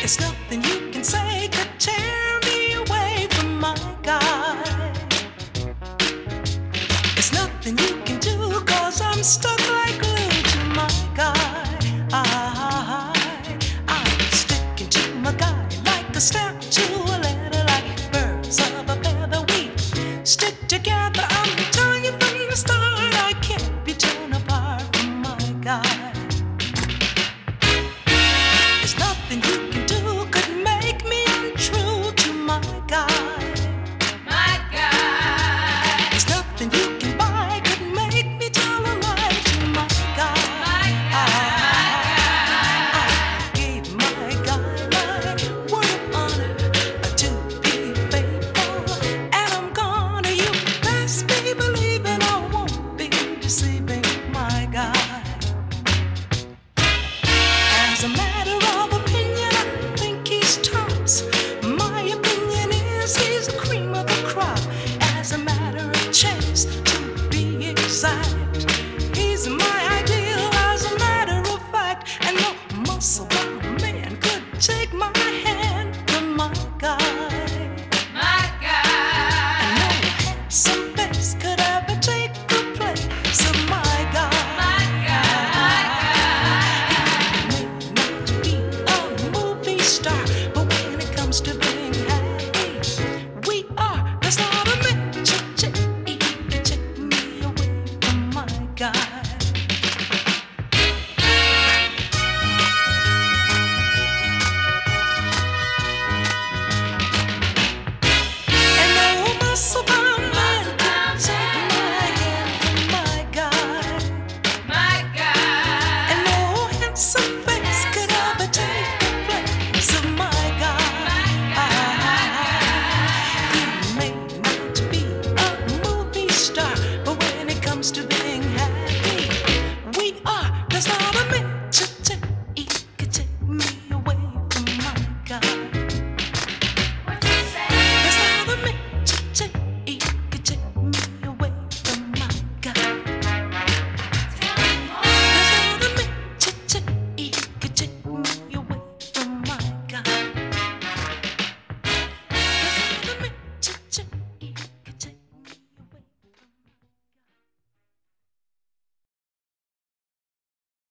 It's nothing you can say could tear me away from my guy. It's nothing you can do, 'cause I'm stuck like glue to my guy. I'm sticking to my guy like a stamp to a letter, like birds of a feather. We stick together. I'm telling you from the start, I can't be torn apart from my guy. There's nothing you can do could make me untrue to my guy. My guy. There's nothing you can buy could make me tell a lie to my guy. My guy. I gave my guy my word of honor to be faithful, and I'm gonna. You best be believing I won't be deceiving my guy. As a matter of opinion, I think he's tops. My opinion is he's the cream of the crop. As a matter of chance, to be exact, he's my ideal. As a matter of fact, and no muscle-bound man could take my hand from my guy. My guy. And no handsome face could ever take the place of my guy. My guy. He may not be a movie star, but when it comes to being happy, we are. There's not a minute he could take me away from my guy. And no muscle-bound man could take my hand from my guy. My guy. And no handsome face could ever take the place of my guy. He may not be a movie star, but when it comes to